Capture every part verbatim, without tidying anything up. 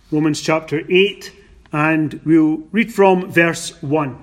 Romans chapter eight, and we'll read from verse one.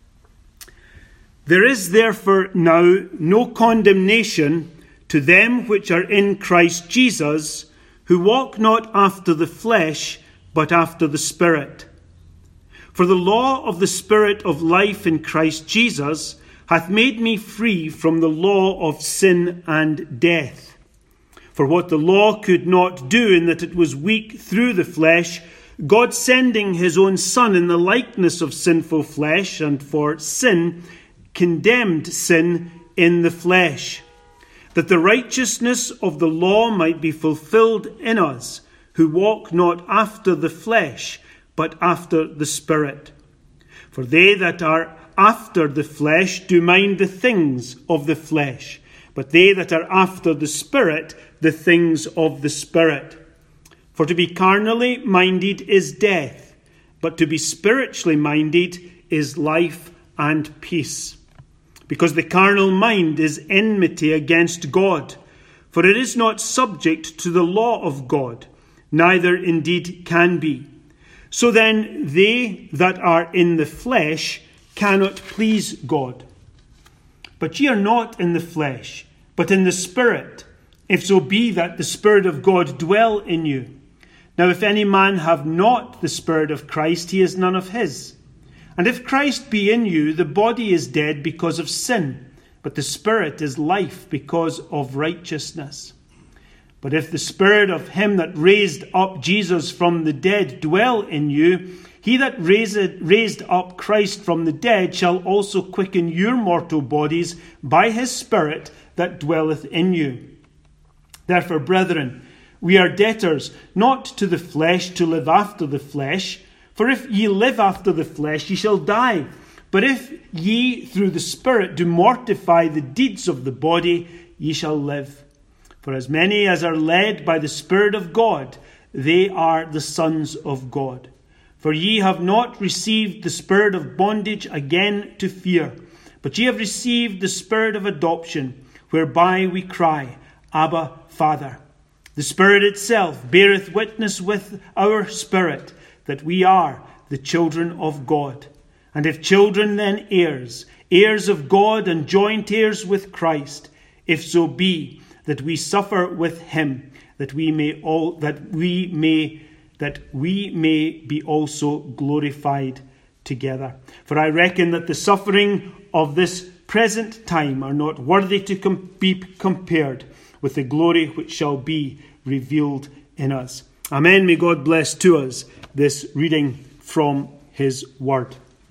There is therefore now no condemnation to them which are in Christ Jesus, who walk not after the flesh, but after the Spirit. For the law of the Spirit of life in Christ Jesus hath made me free from the law of sin and death. For what the law could not do, in that it was weak through the flesh, God sending his own Son in the likeness of sinful flesh, and for sin condemned sin in the flesh, that the righteousness of the law might be fulfilled in us, who walk not after the flesh, but after the Spirit. For they that are after the flesh do mind the things of the flesh, but they that are after the Spirit, the things of the Spirit. For to be carnally minded is death, but to be spiritually minded is life and peace. Because the carnal mind is enmity against God, for it is not subject to the law of God, neither indeed can be. So then they that are in the flesh cannot please God. But ye are not in the flesh, but in the Spirit, if so be that the Spirit of God dwell in you. Now if any man have not the Spirit of Christ, he is none of his. And if Christ be in you, the body is dead because of sin, but the Spirit is life because of righteousness. But if the Spirit of him that raised up Jesus from the dead dwell in you, he that raised, raised up Christ from the dead shall also quicken your mortal bodies by his Spirit that dwelleth in you. Therefore, brethren, we are debtors not to the flesh to live after the flesh. For if ye live after the flesh, ye shall die. But if ye through the Spirit do mortify the deeds of the body, ye shall live. For as many as are led by the Spirit of God, they are the sons of God. For ye have not received the spirit of bondage again to fear, but ye have received the Spirit of adoption, whereby we cry, Abba, Father. The Spirit itself beareth witness with our spirit that we are the children of God. And if children, then heirs, heirs of God and joint heirs with Christ, if so be that we suffer with him, that we may all that we may that we may be also glorified together. For I reckon that the suffering of this present time are not worthy to com- be compared with the glory which shall be revealed in us. Amen. May God bless to us this reading from his word.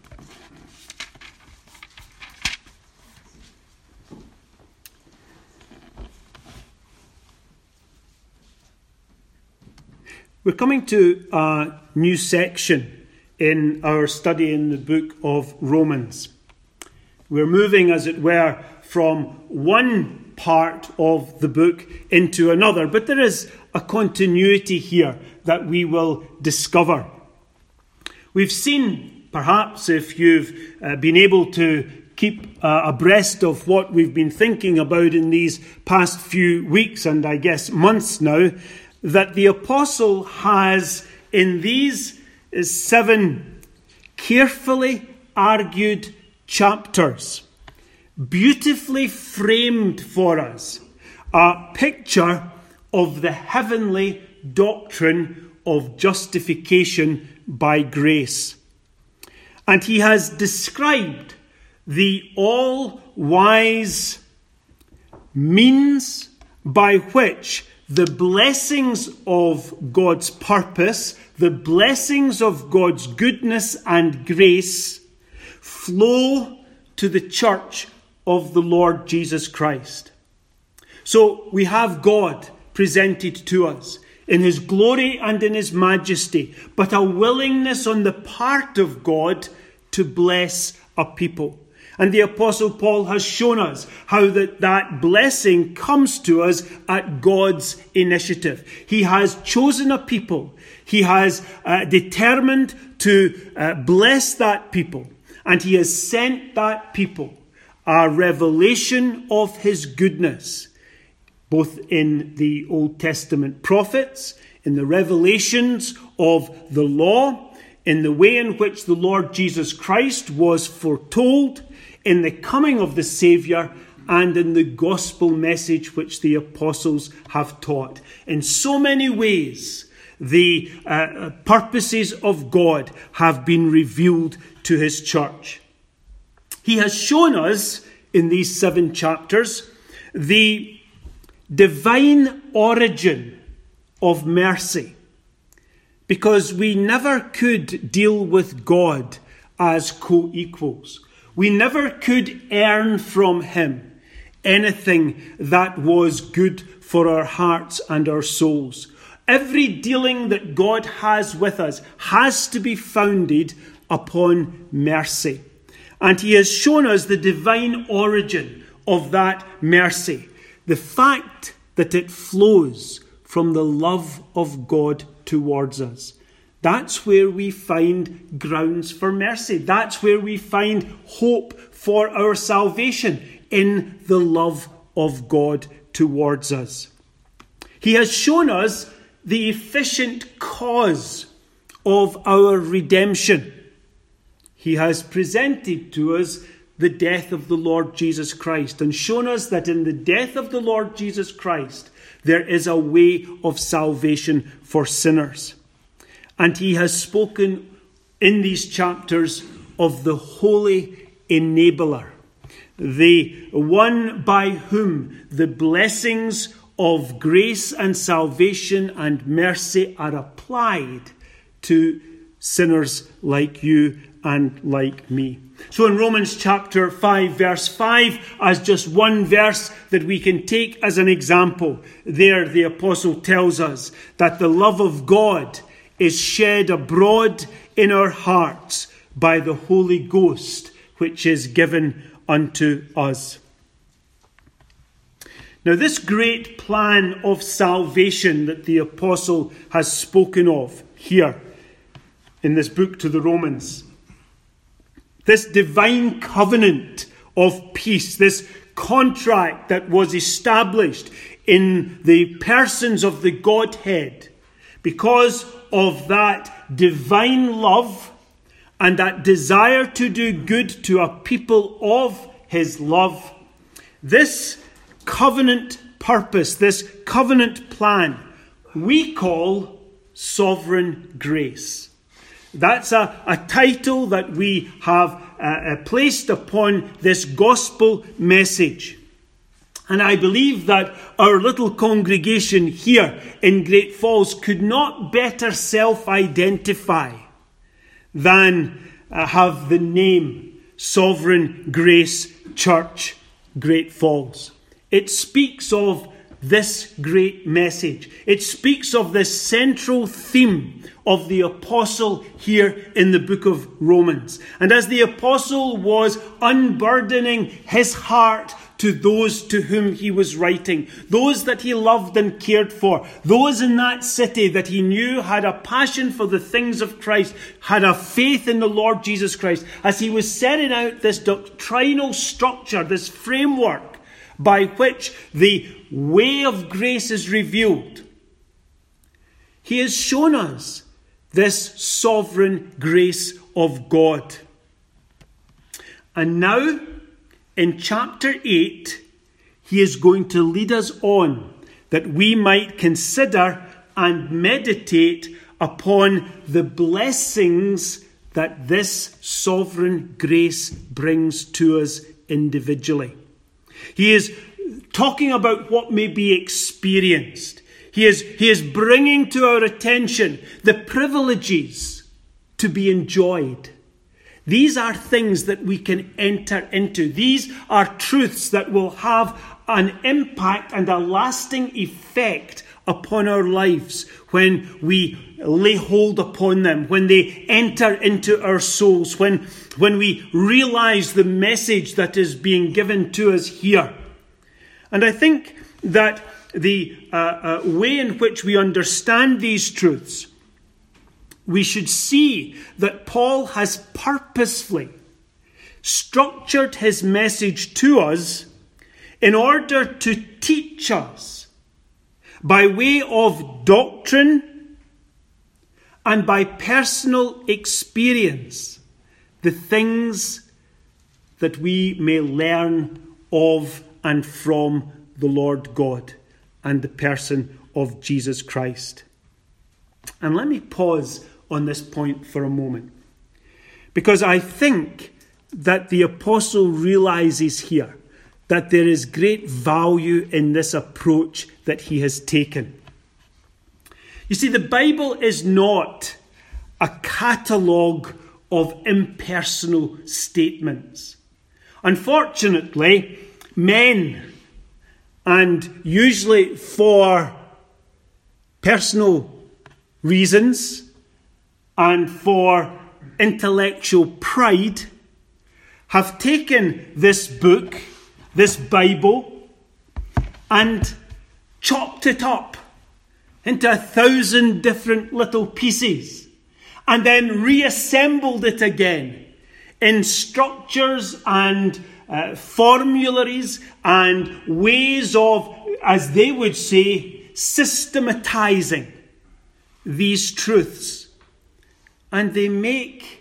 We're coming to a new section in our study in the book of Romans. We're moving, as it were, from one part of the book into another, but there is a continuity here that we will discover. We've seen, perhaps if you've uh, been able to keep uh, abreast of what we've been thinking about in these past few weeks and I guess months now, that the apostle has in these seven carefully argued chapters beautifully framed for us a picture of the heavenly doctrine of justification by grace. And he has described the all-wise means by which the blessings of God's purpose, the blessings of God's goodness and grace flow to the church of the Lord Jesus Christ. So we have God presented to us in his glory and in his majesty, but a willingness on the part of God to bless a people. And the Apostle Paul has shown us how that, that blessing comes to us at God's initiative. He has chosen a people. He has uh, determined to uh, bless that people. And he has sent that people a revelation of his goodness, both in the Old Testament prophets, in the revelations of the law, in the way in which the Lord Jesus Christ was foretold, in the coming of the Saviour, and in the gospel message which the apostles have taught. In so many ways, the uh, purposes of God have been revealed to his church. He has shown us in these seven chapters the divine origin of mercy, because we never could deal with God as co-equals. We never could earn from him anything that was good for our hearts and our souls. Every dealing that God has with us has to be founded upon mercy. And he has shown us the divine origin of that mercy. The fact that it flows from the love of God towards us. That's where we find grounds for mercy. That's where we find hope for our salvation, in the love of God towards us. He has shown us the efficient cause of our redemption. He has presented to us the death of the Lord Jesus Christ and shown us that in the death of the Lord Jesus Christ, there is a way of salvation for sinners. And he has spoken in these chapters of the holy enabler, the one by whom the blessings of grace and salvation and mercy are applied to sinners like you and like me. So in Romans chapter five, verse five, as just one verse that we can take as an example, there the apostle tells us that the love of God is shed abroad in our hearts by the Holy Ghost, which is given unto us. Now, this great plan of salvation that the apostle has spoken of here in this book to the Romans, this divine covenant of peace, this contract that was established in the persons of the Godhead, because of that divine love and that desire to do good to a people of his love, this covenant purpose, this covenant plan, we call sovereign grace. That's a, a title that we have uh, placed upon this gospel message. And I believe that our little congregation here in Great Falls could not better self-identify than uh, have the name Sovereign Grace Church, Great Falls. It speaks of this great message. It speaks of this central theme of the apostle here in the book of Romans. And as the apostle was unburdening his heart to those to whom he was writing, those that he loved and cared for, those in that city that he knew had a passion for the things of Christ, had a faith in the Lord Jesus Christ, as he was setting out this doctrinal structure, this framework by which the way of grace is revealed, he has shown us this sovereign grace of God. And now, in chapter eight, he is going to lead us on that we might consider and meditate upon the blessings that this sovereign grace brings to us individually. He is talking about what may be experienced. He is, he is bringing to our attention the privileges to be enjoyed. These are things that we can enter into. These are truths that will have an impact and a lasting effect upon our lives when we lay hold upon them, when they enter into our souls, when, when we realize the message that is being given to us here. And I think that the uh, uh, way in which we understand these truths, we should see that Paul has purposefully structured his message to us in order to teach us by way of doctrine and by personal experience the things that we may learn of and from the Lord God and the person of Jesus Christ. And let me pause on this point for a moment, because I think that the apostle realizes here that there is great value in this approach that he has taken. You see, the Bible is not a catalogue of impersonal statements. Unfortunately, men, and usually for personal reasons and for intellectual pride, have taken this book, this Bible, and chopped it up into a thousand different little pieces and then reassembled it again in structures and uh, formularies and ways of, as they would say, systematizing these truths. And they make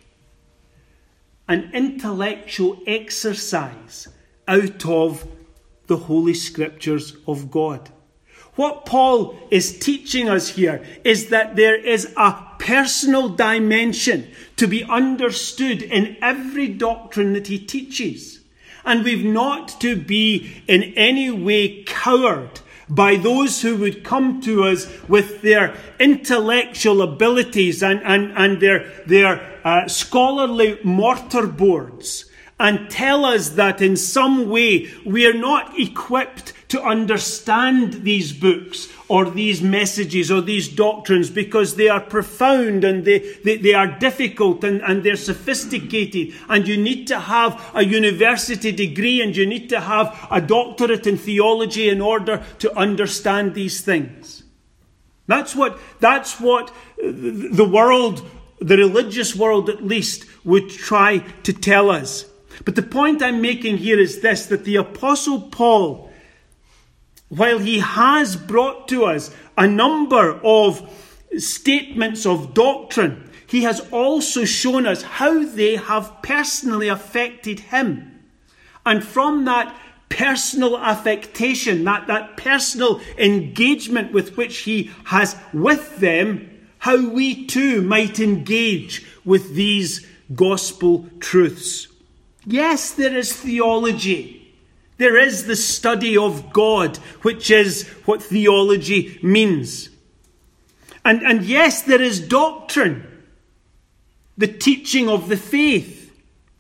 an intellectual exercise out of the Holy Scriptures of God. What Paul is teaching us here is that there is a personal dimension to be understood in every doctrine that he teaches. And we've not to be in any way cowed by those who would come to us with their intellectual abilities and, and, and their, their uh, scholarly mortarboards and tell us that in some way we are not equipped to understand these books or these messages or these doctrines because they are profound and they, they, they are difficult and, and they're sophisticated, and you need to have a university degree and you need to have a doctorate in theology in order to understand these things. That's what, that's what the world, the religious world at least, would try to tell us. But the point I'm making here is this, that the Apostle Paul, while he has brought to us a number of statements of doctrine, he has also shown us how they have personally affected him. And from that personal affectation, that, that personal engagement with which he has with them, how we too might engage with these gospel truths. Yes, there is theology. There is the study of God, which is what theology means. And, and yes, there is doctrine, the teaching of the faith.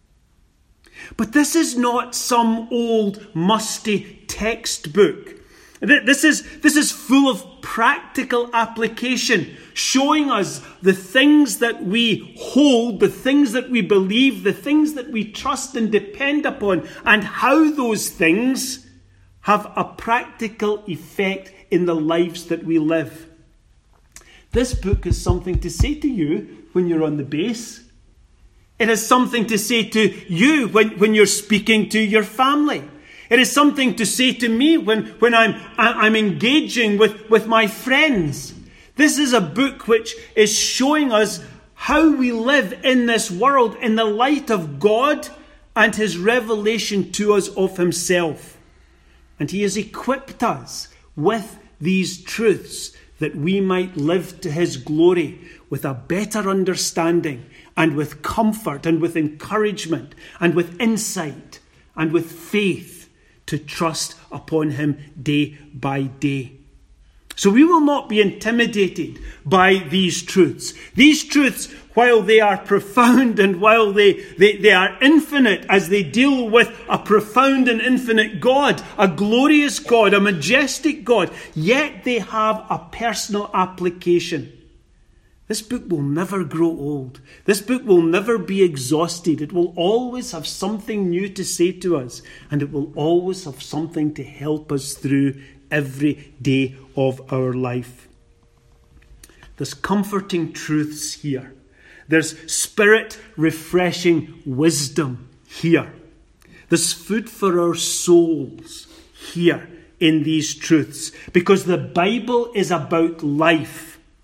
But this is not some old, musty textbook. This is, this is full of practical application, showing us the things that we hold, the things that we believe, the things that we trust and depend upon, and how those things have a practical effect in the lives that we live. This book is something to say to you when you're on the base. It has something to say to you when, when you're speaking to your family. It is something to say to me when, when I'm, I'm engaging with, with my friends. This is a book which is showing us how we live in this world in the light of God and his revelation to us of himself. And he has equipped us with these truths that we might live to his glory with a better understanding and with comfort and with encouragement and with insight and with faith to trust upon him day by day. So we will not be intimidated by these truths. These truths, while they are profound and while they, they, they are infinite as they deal with a profound and infinite God, a glorious God, a majestic God, yet they have a personal application. This book will never grow old. This book will never be exhausted. It will always have something new to say to us, and it will always have something to help us through every day of our life. There's comforting truths here. There's spirit-refreshing wisdom here. There's food for our souls here in these truths, because the Bible is about life.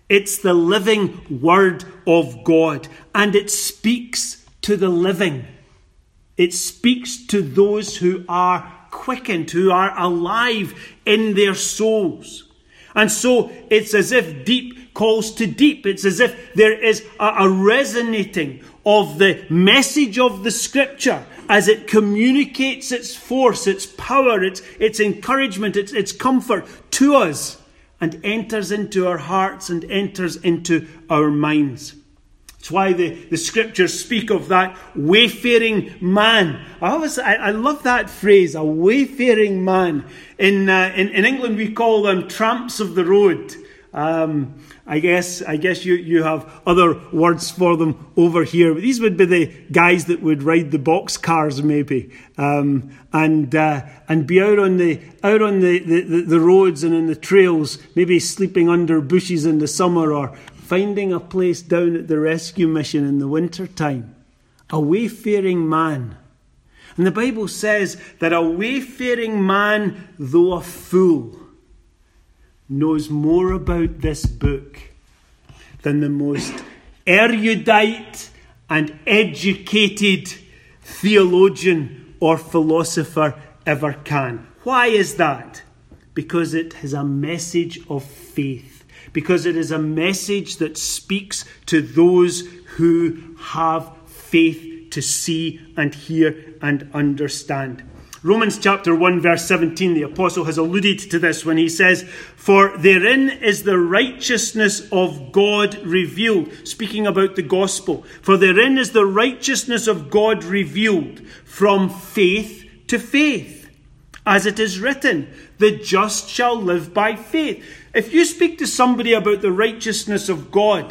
It's the living Word of God, and it speaks to the living. It speaks to those who are quickened, who are alive in their souls. And so it's as if deep calls to deep. It's as if there is a, a resonating of the message of the Scripture as it communicates its force, its power, its, its encouragement, its, its comfort to us, and enters into our hearts and enters into our minds. It's why the, the Scriptures speak of that wayfaring man. I always, I, I love that phrase, a wayfaring man. In, uh, in in England, we call them tramps of the road. Um, I guess I guess you, you have other words for them over here. But these would be the guys that would ride the box cars, maybe, um, and uh, and be out on the out on the, the, the roads and in the trails, maybe sleeping under bushes in the summer or finding a place down at the rescue mission in the winter time. A wayfaring man. And the Bible says that a wayfaring man, though a fool, knows more about this book than the most erudite and educated theologian or philosopher ever can. Why is that? Because it has a message of faith. Because it is a message that speaks to those who have faith to see and hear and understand. Romans chapter one verse seventeen, the apostle has alluded to this when he says, "For therein is the righteousness of God revealed." Speaking about the gospel. "For therein is the righteousness of God revealed from faith to faith. As it is written, the just shall live by faith." If you speak to somebody about the righteousness of God,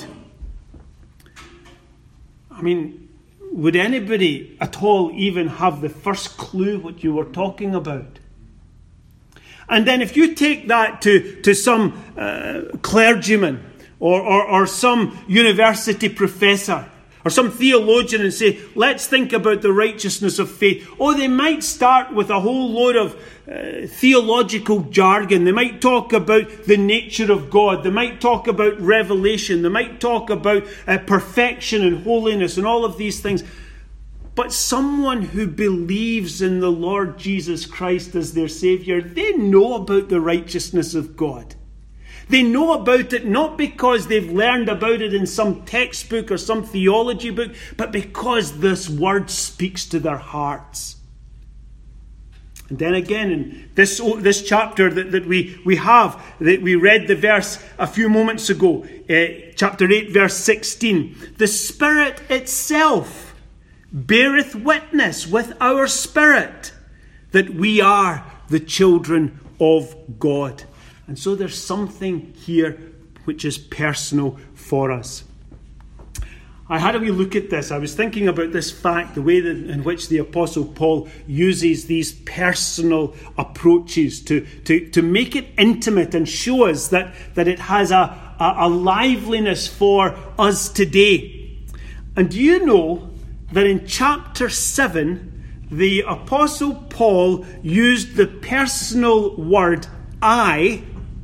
I mean, would anybody at all even have the first clue what you were talking about? And then if you take that to, to some uh, clergyman or, or, or some university professor or some theologian and say, let's think about the righteousness of faith. Oh, they might start with a whole load of uh, theological jargon. They might talk about the nature of God. They might talk about revelation. They might talk about uh, perfection and holiness and all of these things. But someone who believes in the Lord Jesus Christ as their Saviour, they know about the righteousness of God. They know about it not because they've learned about it in some textbook or some theology book, but because this word speaks to their hearts. And then again, in this, this chapter that, that we, we have, that we read the verse a few moments ago, uh, chapter eight, verse sixteen, "The Spirit itself beareth witness with our spirit that we are the children of God." And so there's something here which is personal for us. I had a wee look at this. I was thinking about this fact, the way that, in which the Apostle Paul uses these personal approaches to, to, to make it intimate and show us that, that it has a, a, a liveliness for us today. And do you know that in chapter seven, the Apostle Paul used the personal word I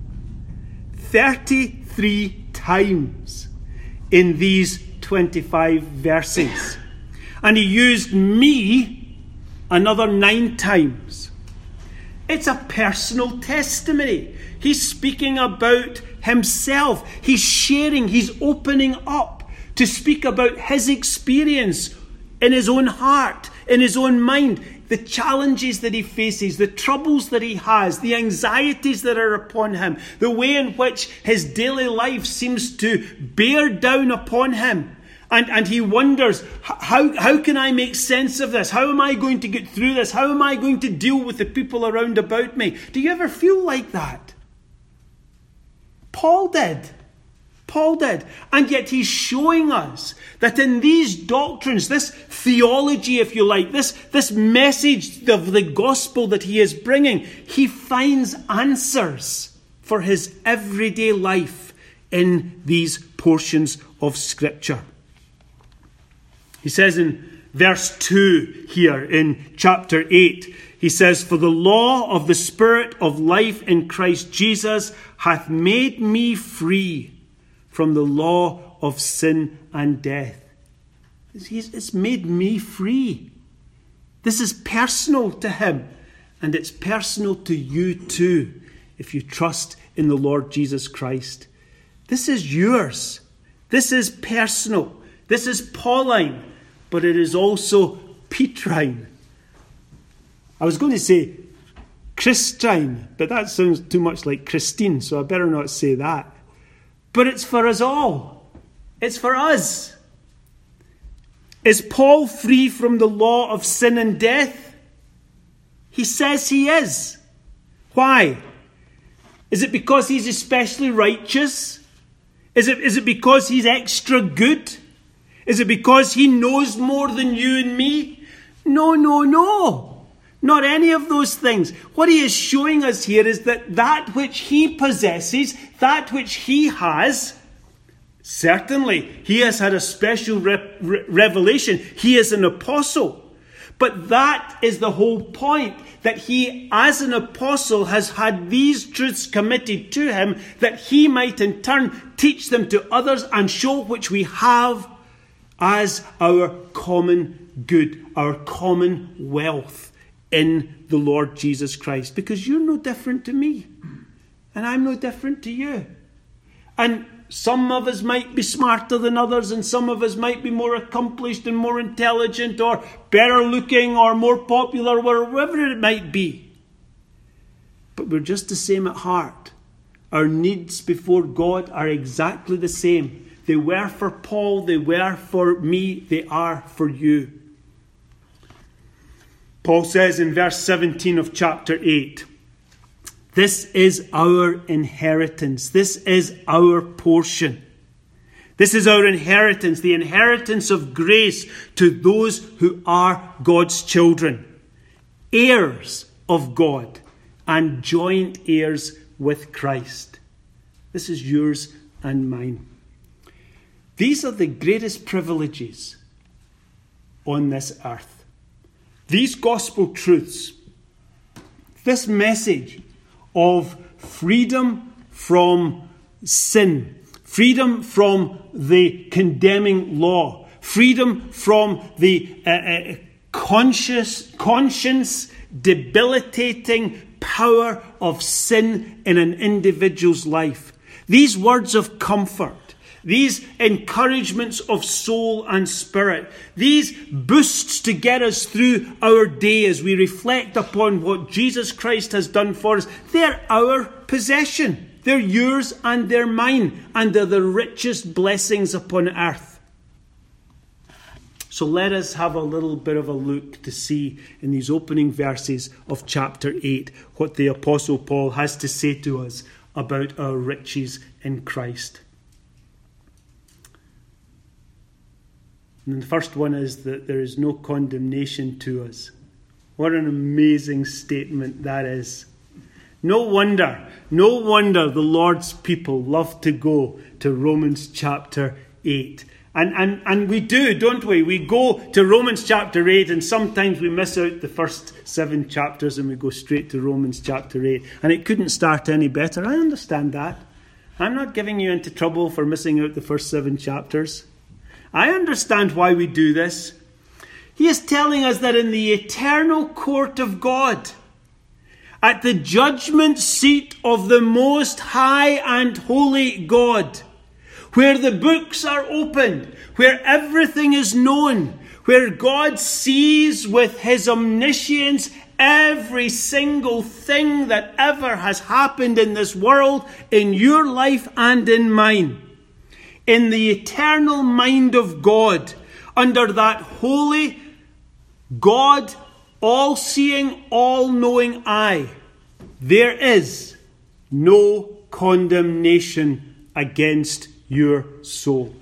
thirty-three times in these twenty-five verses. And he used me another nine times. It's a personal testimony. He's speaking about himself. He's sharing, he's opening up to speak about his experience in his own heart, in his own mind, the challenges that he faces, the troubles that he has, the anxieties that are upon him, the way in which his daily life seems to bear down upon him. And, and he wonders, how, how can I make sense of this? How am I going to get through this? How am I going to deal with the people around about me? Do you ever feel like that? Paul did. Paul did. And yet he's showing us that in these doctrines, this theology, if you like, this, this message of the gospel that he is bringing, he finds answers for his everyday life in these portions of Scripture. He says in verse two here in chapter eight, he says, "For the law of the Spirit of life in Christ Jesus hath made me free from the law of sin and death. It's made me free. This is personal to him, and it's personal to you too, if you trust in the Lord Jesus Christ. This is yours. This is personal. This is Pauline, but it is also Petrine. I was going to say Christine, but that sounds too much like Christine, so I better not say that. But it's for us all. It's for us. Is Paul free from the law of sin and death? He says he is. Why? Is it because he's especially righteous? Is it, is it because he's extra good? Is it because he knows more than you and me? No, no, no. Not any of those things. What he is showing us here is that that which he possesses, that which he has, certainly he has had a special re- re- revelation. He is an apostle. But that is the whole point, that he, as an apostle, has had these truths committed to him, that he might in turn teach them to others and show which we have as our common good, our common wealth in the Lord Jesus Christ. Because you're no different to me, and I'm no different to you. And some of us might be smarter than others, and some of us might be more accomplished and more intelligent or better looking or more popular, wherever it might be. But we're just the same at heart. Our needs before God are exactly the same. They were for Paul, they were for me, they are for you. Paul says in verse seventeen of chapter eight, this is our inheritance. This is our portion. This is our inheritance, the inheritance of grace to those who are God's children, heirs of God and joint heirs with Christ. This is yours and mine. These are the greatest privileges on this earth. These gospel truths, this message of freedom from sin, freedom from the condemning law, freedom from the uh, uh, conscious, conscience debilitating power of sin in an individual's life. These words of comfort, these encouragements of soul and spirit, these boosts to get us through our day as we reflect upon what Jesus Christ has done for us, they're our possession. They're yours and they're mine, and they're the richest blessings upon earth. So let us have a little bit of a look to see in these opening verses of chapter eight what the Apostle Paul has to say to us about our riches in Christ. And the first one is that there is no condemnation to us. What an amazing statement that is. No wonder, no wonder the Lord's people love to go to Romans chapter eight. And, and, and we do, don't we? We go to Romans chapter eight, and sometimes we miss out the first seven chapters and we go straight to Romans chapter eight. And it couldn't start any better. I understand that. I'm not giving you into trouble for missing out the first seven chapters. I understand why we do this. He is telling us that in the eternal court of God, at the judgment seat of the Most High and Holy God, where the books are opened, where everything is known, where God sees with his omniscience every single thing that ever has happened in this world, in your life and in mine. In the eternal mind of God, under that holy God, all-seeing, all-knowing eye, there is no condemnation against your soul.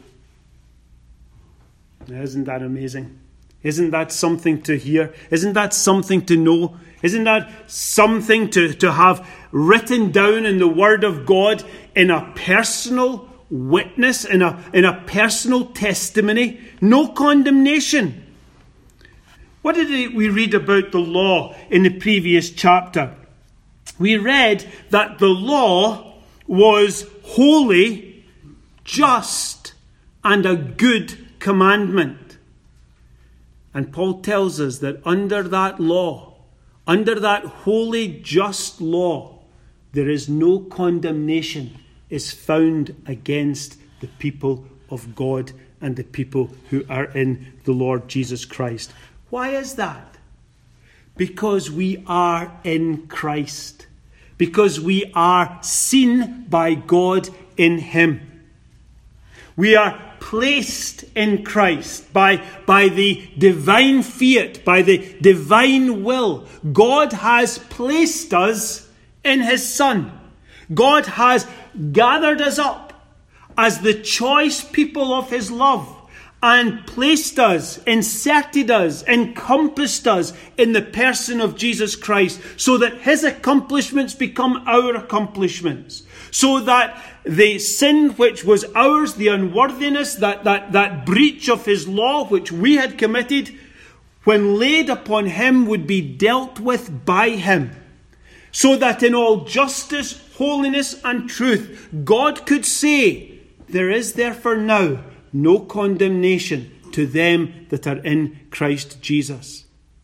Now, isn't that amazing? Isn't that something to hear? Isn't that something to know? Isn't that something to, to have written down in the Word of God in a personal witness, in a, in a personal testimony? No condemnation. What did we read about the law in the previous chapter? We read that the law was holy just, and a good commandment. And Paul tells us that under that law, under that holy, just law, there is no condemnation is found against the people of God and the people who are in the Lord Jesus Christ. Why is that? Because we are in Christ. Because we are seen by God in Him. We are placed in Christ by, by the divine fiat, by the divine will. God has placed us in His Son. God has gathered us up as the choice people of His love and placed us, inserted us, encompassed us in the person of Jesus Christ, so that His accomplishments become our accomplishments. So that the sin which was ours, the unworthiness, that, that, that breach of His law which we had committed, when laid upon Him, would be dealt with by Him. So that in all justice, holiness and truth, God could say, there is therefore now no condemnation to them that are in Christ Jesus.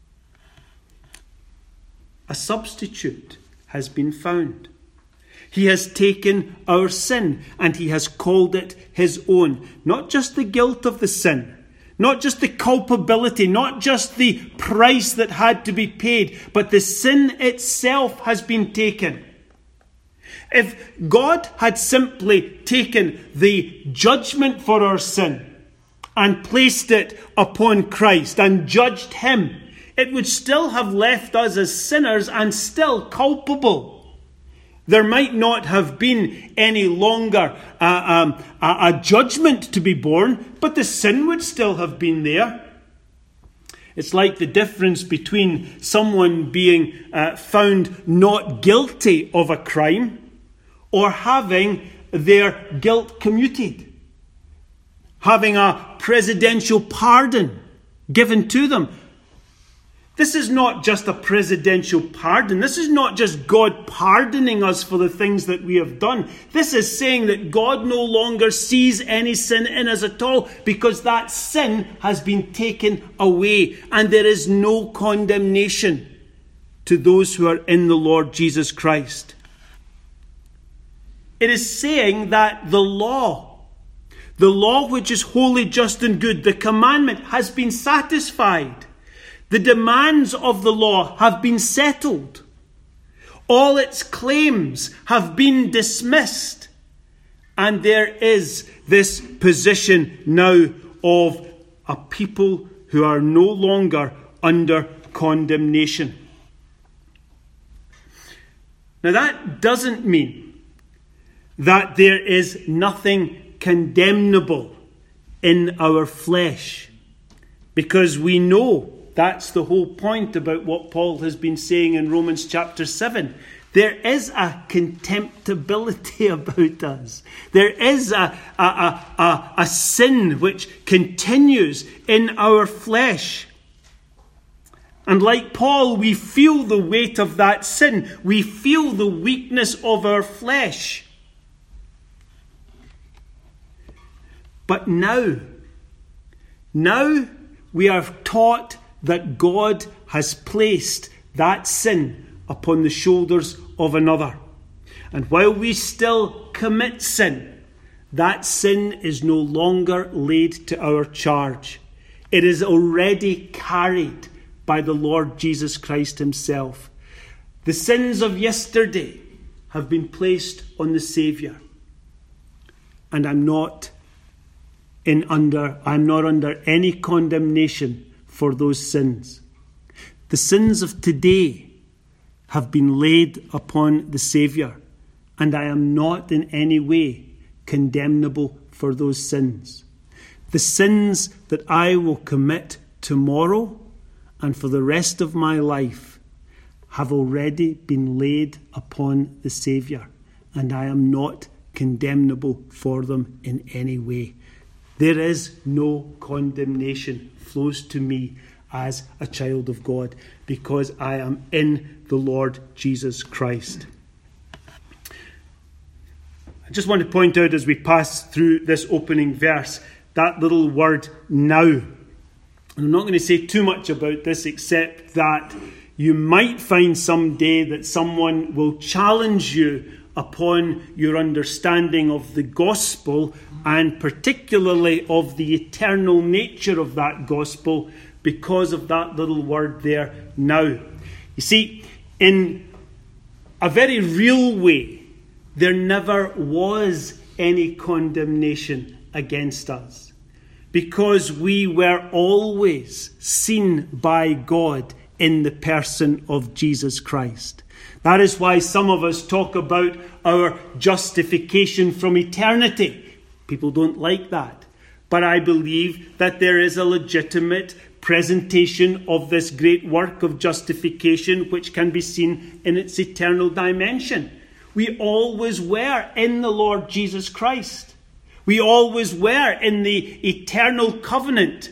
A substitute has been found. He has taken our sin and He has called it His own. Not just the guilt of the sin, not just the culpability, not just the price that had to be paid, but the sin itself has been taken. If God had simply taken the judgment for our sin and placed it upon Christ and judged Him, it would still have left us as sinners and still culpable. There might not have been any longer a, um, a, a judgment to be borne, but the sin would still have been there. It's like the difference between someone being uh, found not guilty of a crime or having their guilt commuted, having a presidential pardon given to them. This is not just a presidential pardon. This is not just God pardoning us for the things that we have done. This is saying that God no longer sees any sin in us at all, because that sin has been taken away and there is no condemnation to those who are in the Lord Jesus Christ. It is saying that the law, the law which is holy, just and good, the commandment has been satisfied. The demands of the law have been settled. All its claims have been dismissed. And there is this position now of a people who are no longer under condemnation. Now that doesn't mean that there is nothing condemnable in our flesh, because we know that's the whole point about what Paul has been saying in Romans chapter seven. There is a contemptibility about us. There is a, a, a, a, a sin which continues in our flesh. And like Paul, we feel the weight of that sin. We feel the weakness of our flesh. But now, now we are taught that God has placed that sin upon the shoulders of another. And while we still commit sin, that sin is no longer laid to our charge. It is already carried by the Lord Jesus Christ Himself. The sins of yesterday have been placed on the Saviour. And I'm not in under I'm not under any condemnation for those sins. The sins of today have been laid upon the Saviour, and I am not in any way condemnable for those sins. The sins that I will commit tomorrow and for the rest of my life have already been laid upon the Saviour, and I am not condemnable for them in any way. There is no condemnation flows to me as a child of God, because I am in the Lord Jesus Christ. I just want to point out as we pass through this opening verse, that little word now. I'm not going to say too much about this except that you might find someday that someone will challenge you upon your understanding of the gospel and particularly of the eternal nature of that gospel because of that little word there, now. You see, in a very real way, there never was any condemnation against us because we were always seen by God in the person of Jesus Christ. That is why some of us talk about our justification from eternity. People don't like that. But I believe that there is a legitimate presentation of this great work of justification which can be seen in its eternal dimension. We always were in the Lord Jesus Christ. We always were in the eternal covenant,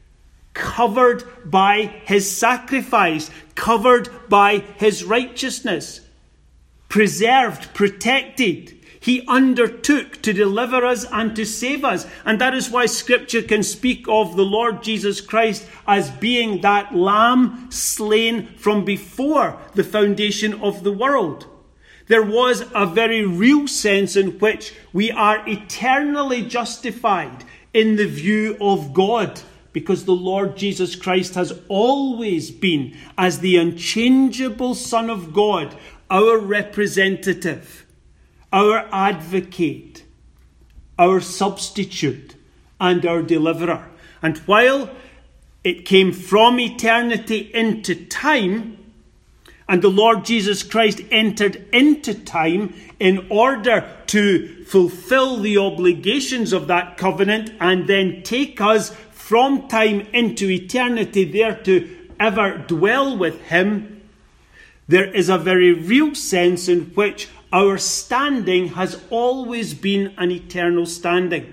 covered by his sacrifice, covered by his righteousness, preserved, protected. He undertook to deliver us and to save us. And that is why Scripture can speak of the Lord Jesus Christ as being that lamb slain from before the foundation of the world. There was a very real sense in which we are eternally justified in the view of God, because the Lord Jesus Christ has always been, as the unchangeable Son of God, our representative, our advocate, our substitute, and our deliverer. And while it came from eternity into time, and the Lord Jesus Christ entered into time in order to fulfill the obligations of that covenant and then take us from time into eternity there to ever dwell with him, there is a very real sense in which our standing has always been an eternal standing.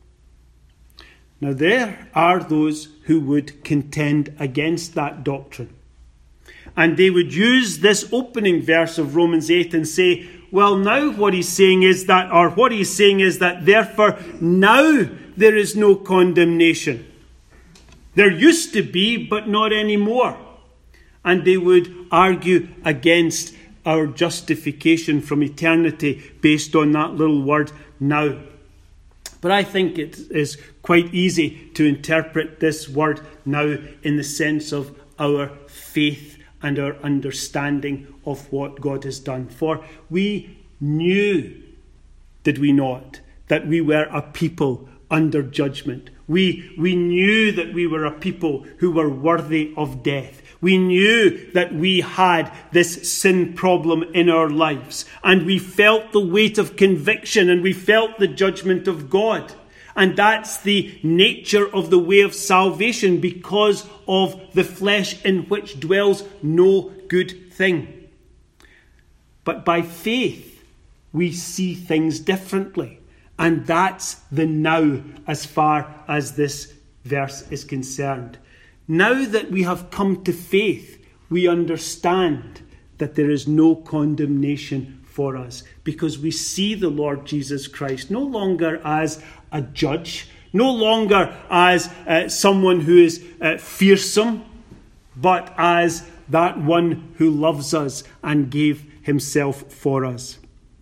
Now there are those who would contend against that doctrine. And they would use this opening verse of Romans eight and say, well, now what he's saying is that, or what he's saying is that therefore now there is no condemnation. There used to be, but not anymore. And they would argue against our justification from eternity based on that little word now. But I think it is quite easy to interpret this word now in the sense of our faith and our understanding of what God has done. For we knew, did we not, that we were a people under judgment. We, we knew that we were a people who were worthy of death. We knew that we had this sin problem in our lives. And we felt the weight of conviction and we felt the judgment of God. And that's the nature of the way of salvation because of the flesh in which dwells no good thing. But by faith, we see things differently. And that's the now as far as this verse is concerned. Now that we have come to faith, we understand that there is no condemnation for us because we see the Lord Jesus Christ no longer as a judge, no longer as uh, someone who is uh, fearsome, but as that one who loves us and gave himself for us.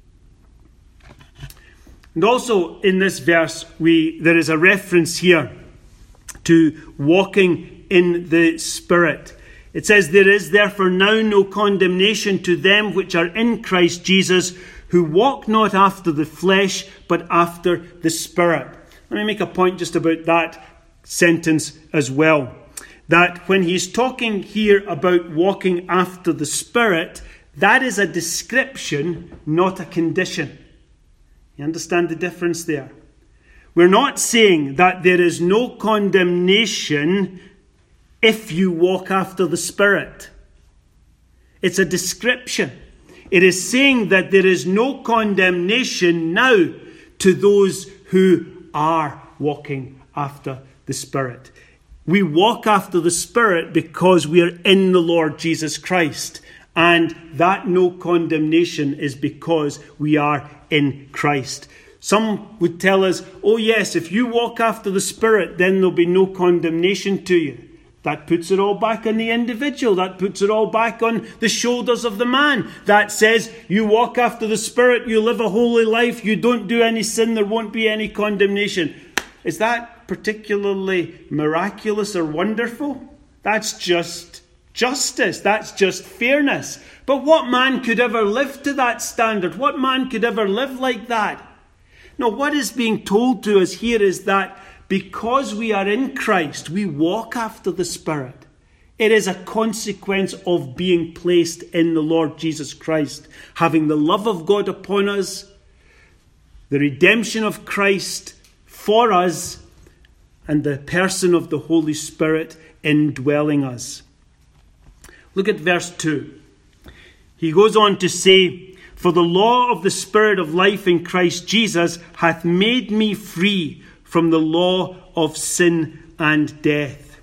And also in this verse, we there is a reference here to walking in the Spirit. It says, there is therefore now no condemnation to them which are in Christ Jesus, who walk not after the flesh, but after the Spirit. Let me make a point just about that sentence as well. That when he's talking here about walking after the Spirit, that is a description, not a condition. You understand the difference there? We're not saying that there is no condemnation if you walk after the Spirit. It's a description. It is saying that there is no condemnation now to those who are walking after the Spirit. We walk after the Spirit because we are in the Lord Jesus Christ. And that no condemnation is because we are in Christ. Some would tell us, oh yes, if you walk after the Spirit, then there'll be no condemnation to you. That puts it all back on the individual. That puts it all back on the shoulders of the man. That says, you walk after the Spirit, you live a holy life, you don't do any sin, there won't be any condemnation. Is that particularly miraculous or wonderful? That's just justice. That's just fairness. But what man could ever live to that standard? What man could ever live like that? No, what is being told to us here is that because we are in Christ, we walk after the Spirit. It is a consequence of being placed in the Lord Jesus Christ, having the love of God upon us, the redemption of Christ for us, and the person of the Holy Spirit indwelling us. Look at verse two. He goes on to say, "For the law of the Spirit of life in Christ Jesus hath made me free from the law of sin and death."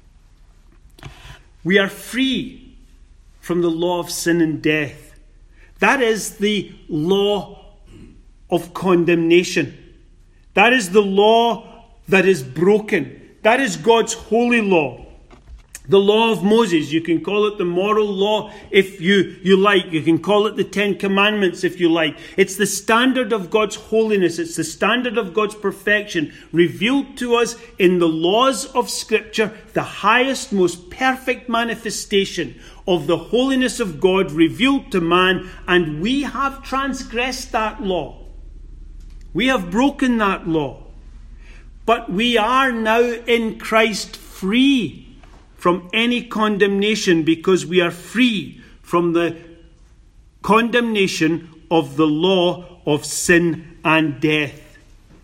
We are free from the law of sin and death. That is the law of condemnation. That is the law that is broken. That is God's holy law. The law of Moses, you can call it the moral law if you, you like. You can call it the Ten Commandments if you like. It's the standard of God's holiness. It's the standard of God's perfection revealed to us in the laws of Scripture, the highest, most perfect manifestation of the holiness of God revealed to man, and we have transgressed that law. We have broken that law. But we are now in Christ free from any condemnation, because we are free from the condemnation of the law of sin and death.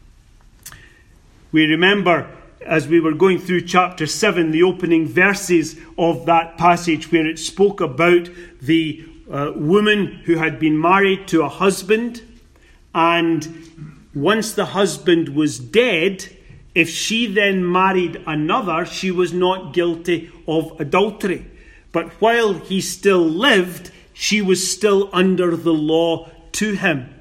We remember, as we were going through chapter seven, the opening verses of that passage where it spoke about the uh, woman who had been married to a husband, and once the husband was dead, if she then married another, she was not guilty of adultery. But while he still lived, she was still under the law to him.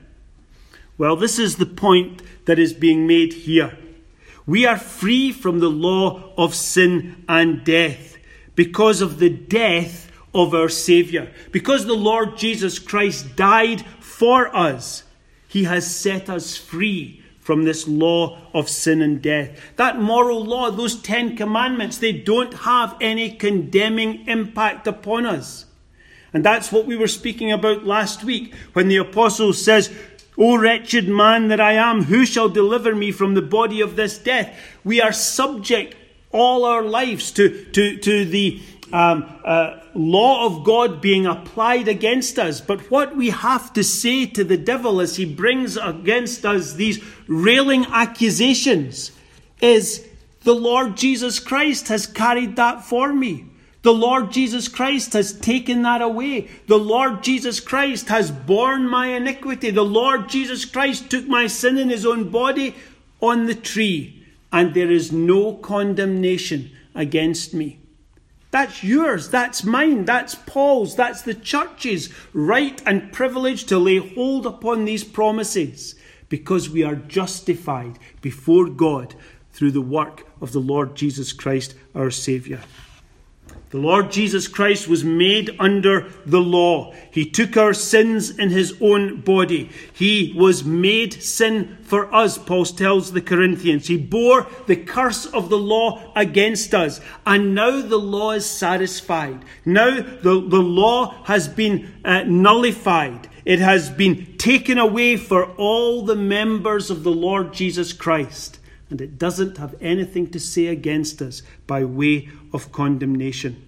Well, this is the point that is being made here. We are free from the law of sin and death because of the death of our Saviour. Because the Lord Jesus Christ died for us, he has set us free from this law of sin and death. That moral law, those Ten Commandments, they don't have any condemning impact upon us. And that's what we were speaking about last week when the apostle says, "O wretched man that I am, who shall deliver me from the body of this death?" We are subject all our lives to, to, to the um, uh, law of God being applied against us. But what we have to say to the devil as he brings against us these railing accusations is, the Lord Jesus Christ has carried that for me. The Lord Jesus Christ has taken that away. The Lord Jesus Christ has borne my iniquity. The Lord Jesus Christ took my sin in his own body on the tree, and there is no condemnation against me. That's yours, that's mine, that's Paul's, that's the church's right and privilege to lay hold upon these promises, because we are justified before God through the work of the Lord Jesus Christ, our Saviour. The Lord Jesus Christ was made under the law. He took our sins in his own body. He was made sin for us, Paul tells the Corinthians. He bore the curse of the law against us. And now the law is satisfied. Now the, the law has been uh, nullified. It has been taken away for all the members of the Lord Jesus Christ. And it doesn't have anything to say against us by way of condemnation.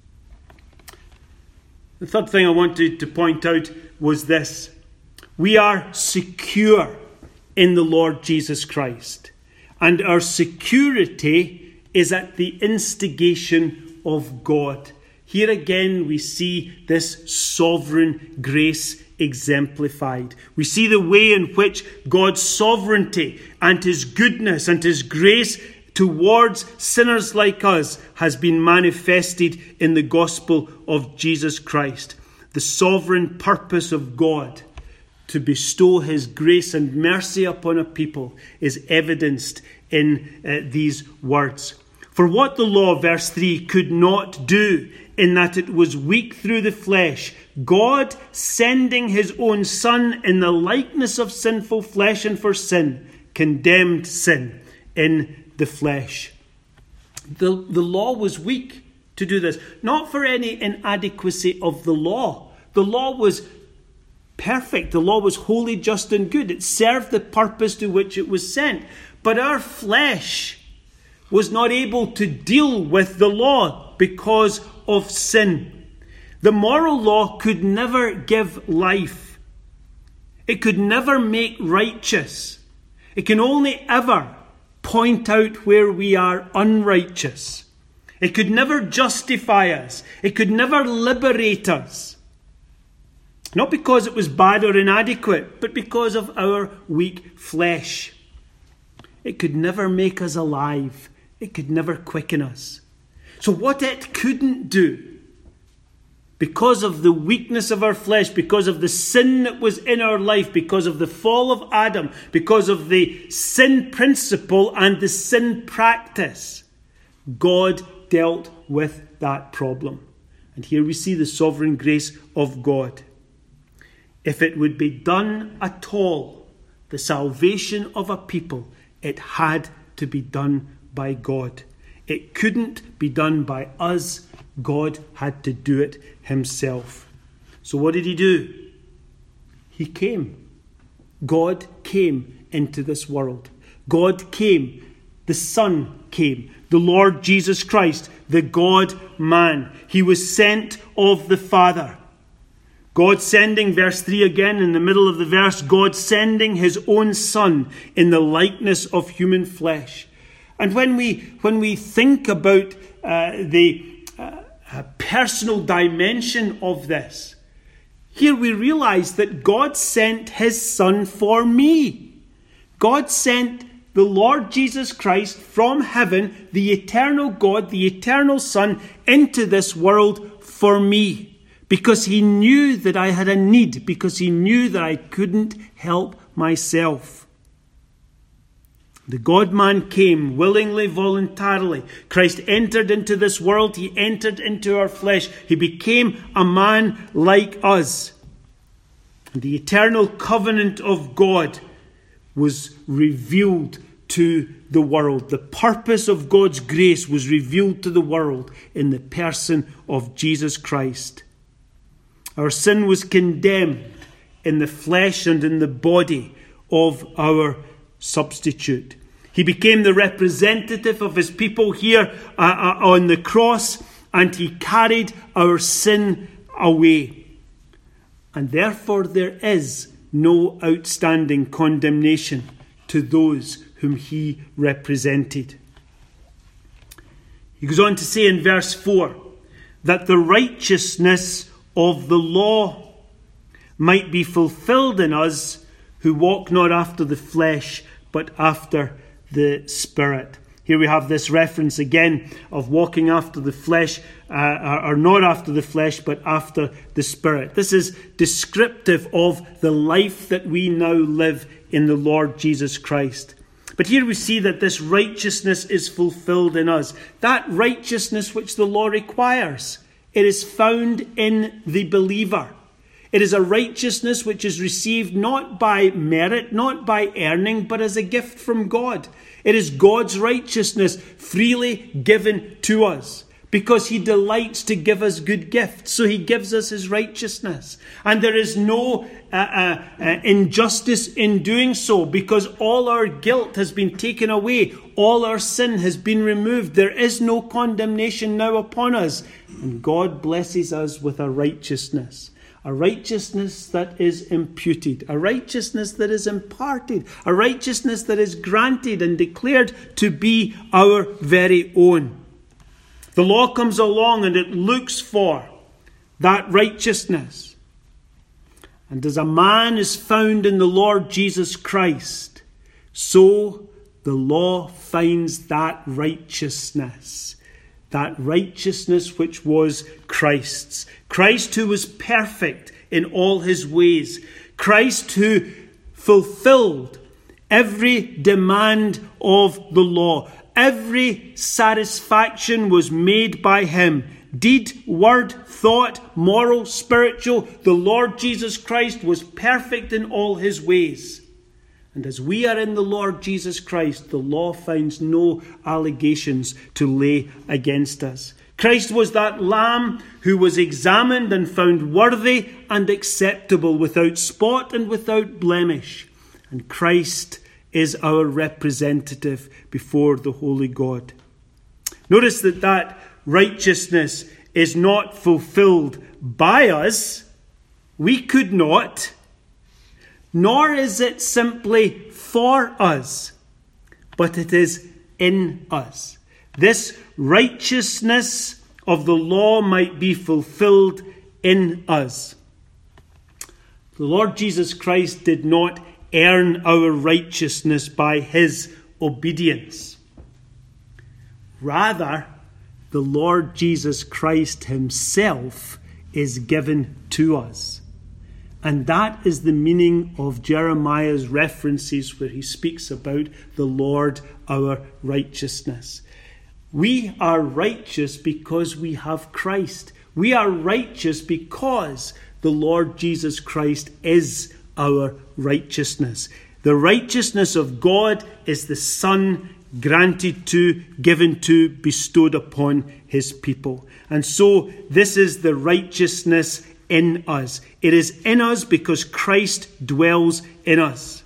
The third thing I wanted to point out was this. We are secure in the Lord Jesus Christ. And our security is at the instigation of God. Here again we see this sovereign grace exemplified. We see the way in which God's sovereignty and his goodness and his grace towards sinners like us has been manifested in the gospel of Jesus Christ. The sovereign purpose of God to bestow his grace and mercy upon a people is evidenced in uh, these words. For what the law, verse three, could not do, in that it was weak through the flesh, God, sending his own Son in the likeness of sinful flesh and for sin, condemned sin in the flesh. The, the law was weak to do this, not for any inadequacy of the law. The law was perfect. The law was holy, just, and good. It served the purpose to which it was sent. But our flesh was not able to deal with the law because of sin. The moral law could never give life. It could never make righteous. It can only ever point out where we are unrighteous. It could never justify us. It could never liberate us. Not because it was bad or inadequate, but because of our weak flesh. It could never make us alive. It could never quicken us. So what it couldn't do, because of the weakness of our flesh, because of the sin that was in our life, because of the fall of Adam, because of the sin principle and the sin practice, God dealt with that problem. And here we see the sovereign grace of God. If it would be done at all, the salvation of a people, it had to be done by God. It couldn't be done by us. God had to do it himself. So what did he do? He came. God came into this world. God came. The Son came. The Lord Jesus Christ, the God-man. He was sent of the Father. God sending, verse three again in the middle of the verse, God sending his own Son in the likeness of human flesh. And when we when we think about uh, the uh, personal dimension of this, here we realize that God sent his Son for me. God sent the Lord Jesus Christ from heaven, the eternal God, the eternal Son, into this world for me. Because he knew that I had a need, because he knew that I couldn't help myself. The God-man came willingly, voluntarily. Christ entered into this world. He entered into our flesh. He became a man like us. And the eternal covenant of God was revealed to the world. The purpose of God's grace was revealed to the world in the person of Jesus Christ. Our sin was condemned in the flesh and in the body of our substitute. He became the representative of his people here uh, uh, on the cross, and he carried our sin away. And therefore there is no outstanding condemnation to those whom he represented. He goes on to say in verse four that the righteousness of the law might be fulfilled in us who walk not after the flesh, but after the Spirit. Here we have this reference again of walking after the flesh, uh, or not after the flesh, but after the Spirit. This is descriptive of the life that we now live in the Lord Jesus Christ. But here we see that this righteousness is fulfilled in us. That righteousness which the law requires. It is found in the believer. It is a righteousness which is received not by merit, not by earning, but as a gift from God. It is God's righteousness freely given to us because he delights to give us good gifts. So he gives us his righteousness. And there is no uh, uh, uh, injustice in doing so because all our guilt has been taken away. All our sin has been removed. There is no condemnation now upon us. And God blesses us with a righteousness. A righteousness that is imputed. A righteousness that is imparted. A righteousness that is granted and declared to be our very own. The law comes along and it looks for that righteousness. And as a man is found in the Lord Jesus Christ, so the law finds that righteousness. That righteousness which was Christ's. Christ who was perfect in all his ways. Christ who fulfilled every demand of the law. Every satisfaction was made by him. Deed, word, thought, moral, spiritual. The Lord Jesus Christ was perfect in all his ways. And as we are in the Lord Jesus Christ, the law finds no allegations to lay against us. Christ was that Lamb who was examined and found worthy and acceptable, without spot and without blemish. And Christ is our representative before the holy God. Notice that that righteousness is not fulfilled by us. We could not. Nor is it simply for us, but it is in us. This righteousness of the law might be fulfilled in us. The Lord Jesus Christ did not earn our righteousness by his obedience. Rather, the Lord Jesus Christ himself is given to us. And that is the meaning of Jeremiah's references where he speaks about the Lord our righteousness. We are righteous because we have Christ. We are righteous because the Lord Jesus Christ is our righteousness. The righteousness of God is the Son granted to, given to, bestowed upon his people. And so this is the righteousness in us. It is in us because Christ dwells in us.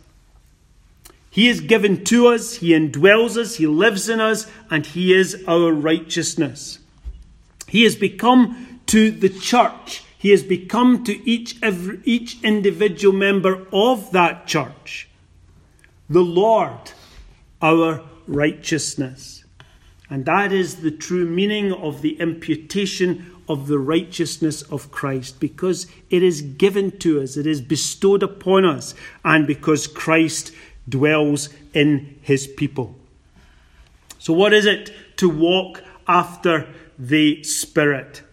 He is given to us, he indwells us, he lives in us, and he is our righteousness. He has become to the church. He has become to each, every, each individual member of that church the Lord, our righteousness. And that is the true meaning of the imputation of the righteousness of Christ, because it is given to us, it is bestowed upon us, and because Christ dwells in his people. So what is it to walk after the Spirit?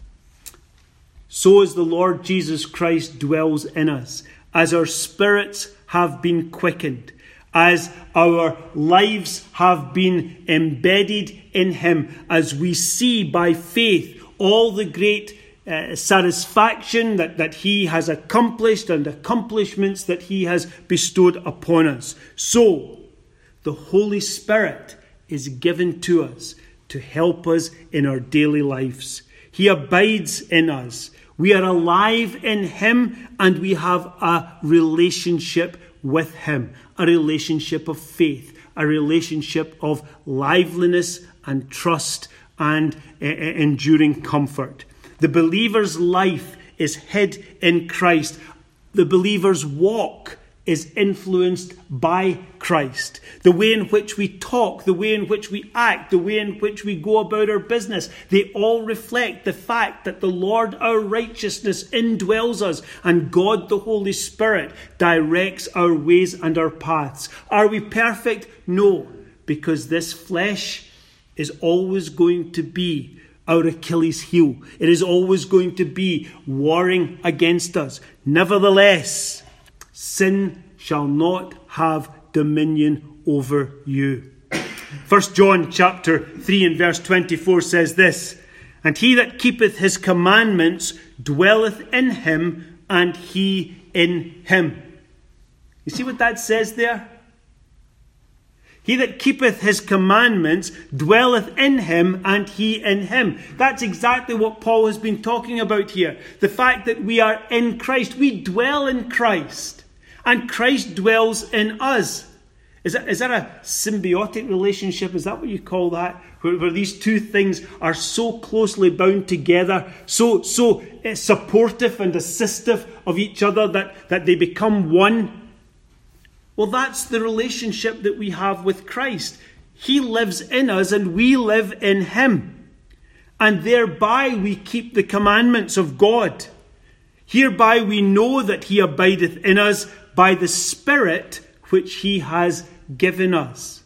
So as the Lord Jesus Christ dwells in us, as our spirits have been quickened, as our lives have been embedded in him, as we see by faith all the great uh, satisfaction that, that he has accomplished and accomplishments that he has bestowed upon us. So, the Holy Spirit is given to us to help us in our daily lives. He abides in us. We are alive in him, and we have a relationship with him, a relationship of faith, a relationship of liveliness and trust and uh, enduring comfort. The believer's life is hid in Christ. The believer's walk is influenced by Christ. The way in which we talk, the way in which we act, the way in which we go about our business, they all reflect the fact that the Lord, our righteousness, indwells us, and God, the Holy Spirit, directs our ways and our paths. Are we perfect? No, because this flesh is always going to be our Achilles heel. It is always going to be warring against us. Nevertheless, sin shall not have dominion over you. First John chapter three and verse twenty-four says this, "And he that keepeth his commandments dwelleth in him, and he in him." You see what that says there? He that keepeth his commandments dwelleth in him, and he in him. That's exactly what Paul has been talking about here. The fact that we are in Christ. We dwell in Christ, and Christ dwells in us. Is that, is that a symbiotic relationship? Is that what you call that? Where, where these two things are so closely bound together, so, so supportive and assistive of each other that, that they become one? Well, that's the relationship that we have with Christ. He lives in us and we live in him. And thereby we keep the commandments of God. Hereby we know that he abideth in us by the Spirit which he has given us.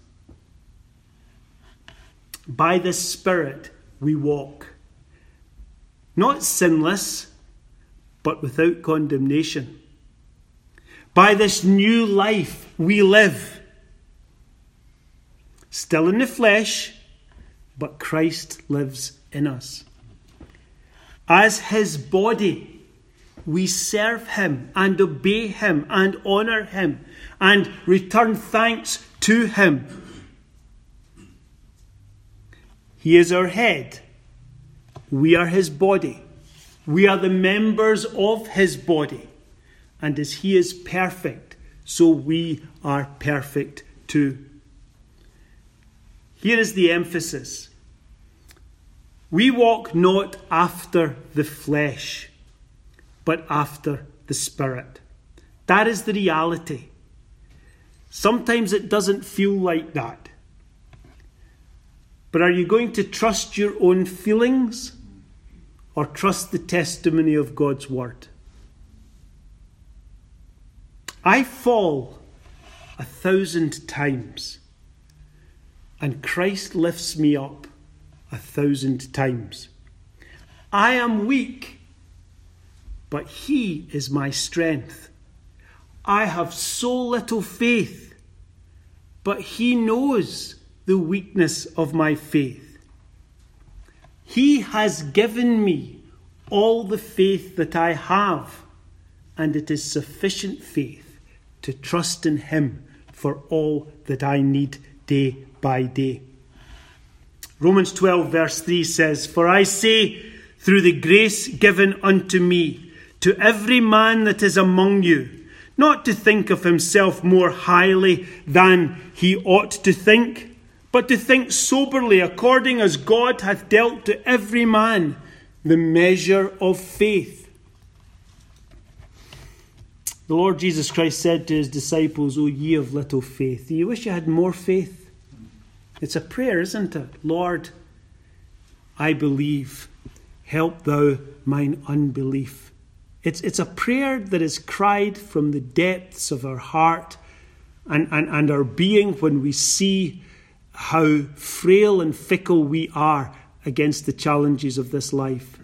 By the Spirit we walk. Not sinless, but without condemnation. by this new life we live. Still in the flesh, but Christ lives in us. As his body, we serve him and obey him and honour him and return thanks to him. He is our head. We are his body. We are the members of his body. And as he is perfect, so we are perfect too. Here is the emphasis. We walk not after the flesh, but after the Spirit. That is the reality. Sometimes it doesn't feel like that. But are you going to trust your own feelings or trust the testimony of God's word? I fall a thousand times, and Christ lifts me up a thousand times. I am weak, but he is my strength. I have so little faith, but he knows the weakness of my faith. He has given me all the faith that I have, and it is sufficient faith to trust in him for all that I need day by day. Romans twelve verse three says, "For I say, through the grace given unto me, to every man that is among you, not to think of himself more highly than he ought to think, but to think soberly, according as God hath dealt to every man the measure of faith." The Lord Jesus Christ said to his disciples, "O ye of little faith." Do you wish you had more faith? It's a prayer, isn't it? Lord, I believe. Help thou mine unbelief. It's, it's a prayer that is cried from the depths of our heart and, and, and our being when we see how frail and fickle we are against the challenges of this life.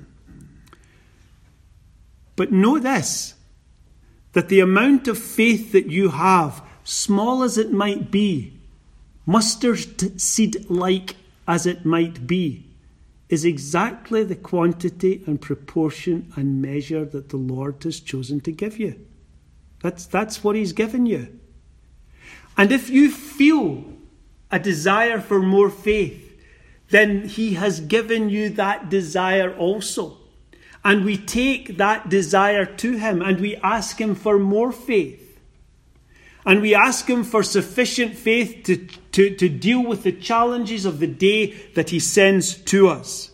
But know this, that the amount of faith that you have, small as it might be, mustard seed-like as it might be, is exactly the quantity and proportion and measure that the Lord has chosen to give you. That's, that's what he's given you. And if you feel a desire for more faith, then he has given you that desire also. And we take that desire to him and we ask him for more faith. And we ask him for sufficient faith to, to, to deal with the challenges of the day that he sends to us.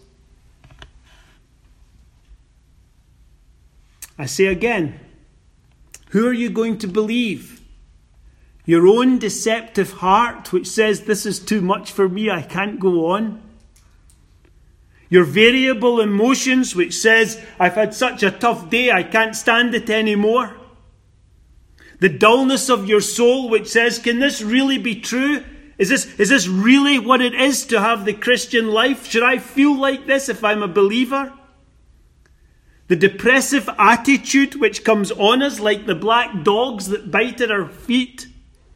I say again, who are you going to believe? Your own deceptive heart, which says, "This is too much for me, I can't go on." Your variable emotions, which says, "I've had such a tough day, I can't stand it anymore." The dullness of your soul, which says, "Can this really be true? Is this, is this really what it is to have the Christian life? Should I feel like this if I'm a believer?" The depressive attitude which comes on us like the black dogs that bite at our feet.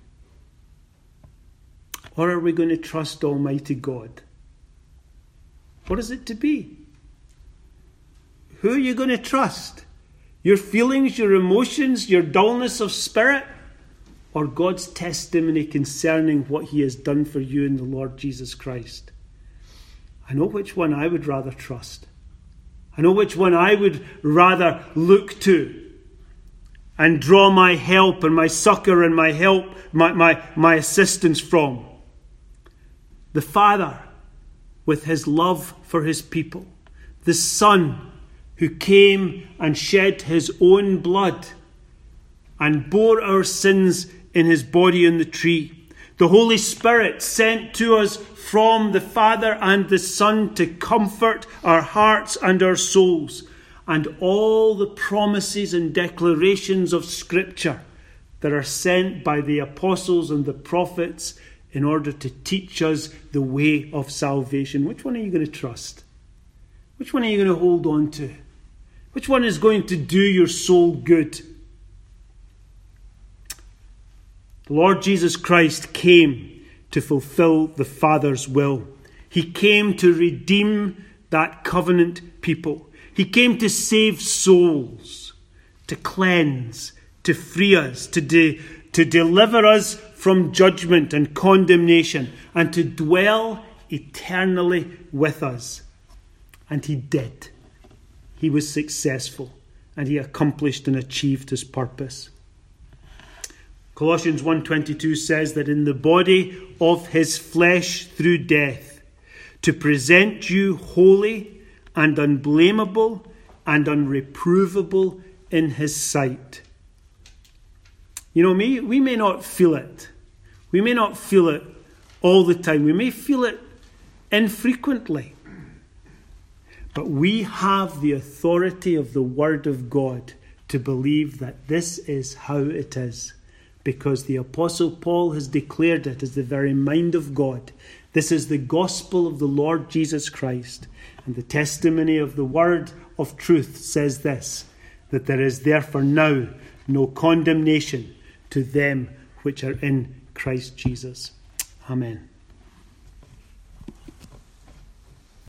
Or are we going to trust Almighty God? What is it to be? Who are you going to trust? Your feelings, your emotions, your dullness of spirit? Or God's testimony concerning what he has done for you in the Lord Jesus Christ? I know which one I would rather trust. I know which one I would rather look to and draw my help and my succour and my help, my, my, my assistance from. The Father, with his love for his people. The Son, who came and shed his own blood and bore our sins in his body on the tree. The Holy Spirit sent to us from the Father and the Son to comfort our hearts and our souls. And all the promises and declarations of Scripture that are sent by the apostles and the prophets in order to teach us the way of salvation. Which one are you going to trust? Which one are you going to hold on to? Which one is going to do your soul good? The Lord Jesus Christ came to fulfill the Father's will. He came to redeem that covenant people. He came to save souls, to cleanse, to free us, to, de- to deliver us from judgment and condemnation, and to dwell eternally with us. And he did. He was successful, and he accomplished and achieved his purpose. Colossians one twenty-two says that in the body of his flesh through death, to present you holy and unblameable and unreprovable in his sight. You know, me, we may not feel it. We may not feel it all the time. We may feel it infrequently. But we have the authority of the Word of God to believe that this is how it is, because the Apostle Paul has declared it as the very mind of God. This is the gospel of the Lord Jesus Christ. And the testimony of the Word of truth says this, that there is therefore now no condemnation to them which are in Christ Jesus. Amen.